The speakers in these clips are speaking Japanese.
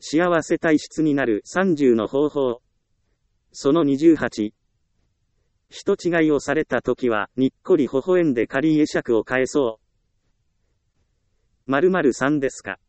幸せ体質になる30の方法。その28。人違いをされたときは、にっこり微笑んで仮会釈を返そう。〇〇さんですか。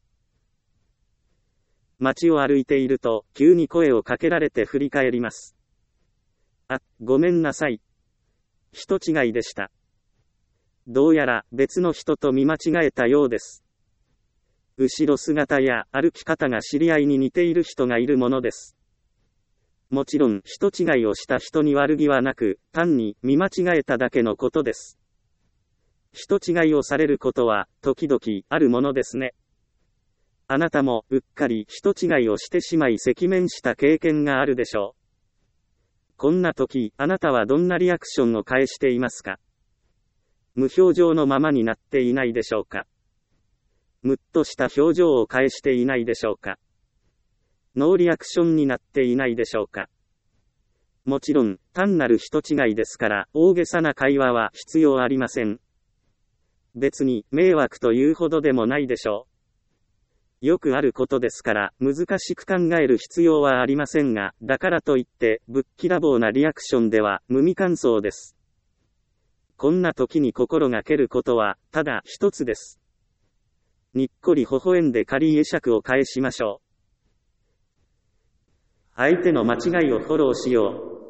街を歩いていると、急に声をかけられて振り返ります。あ、ごめんなさい。人違いでした。どうやら別の人と見間違えたようです。後ろ姿や歩き方が知り合いに似ている人がいるものです。もちろん人違いをした人に悪気はなく、単に見間違えただけのことです。人違いをされることは時々あるものですね。あなたもうっかり人違いをしてしまい赤面した経験があるでしょう。こんな時、あなたはどんなリアクションを返していますか？無表情のままになっていないでしょうか？むっとした表情を返していないでしょうか？ノーリアクションになっていないでしょうか？もちろん、単なる人違いですから、大げさな会話は必要ありません。別に、迷惑というほどでもないでしょう。よくあることですから、難しく考える必要はありませんが、だからといって、ぶっきらぼうなリアクションでは、無味乾燥です。こんな時に心がけることは、ただ一つです。にっこり微笑んで仮会釈を返しましょう。相手の間違いをフォローしよう。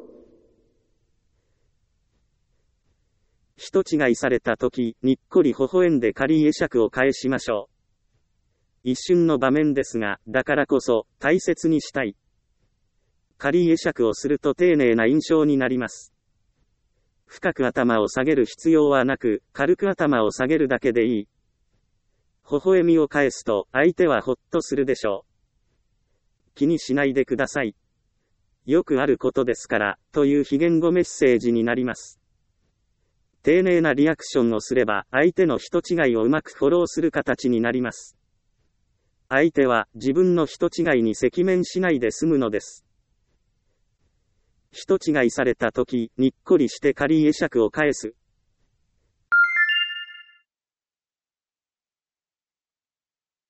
人違いされた時、にっこり微笑んで仮会釈を返しましょう。一瞬の場面ですが、だからこそ、大切にしたい。仮会釈をすると丁寧な印象になります。深く頭を下げる必要はなく、軽く頭を下げるだけでいい。微笑みを返すと、相手はほっとするでしょう。気にしないでください。よくあることですから、という非言語メッセージになります。丁寧なリアクションをすれば、相手の人違いをうまくフォローする形になります。相手は自分の人違いに赤面しないで済むのです。人違いされたとき、にっこりして仮会釈を返す。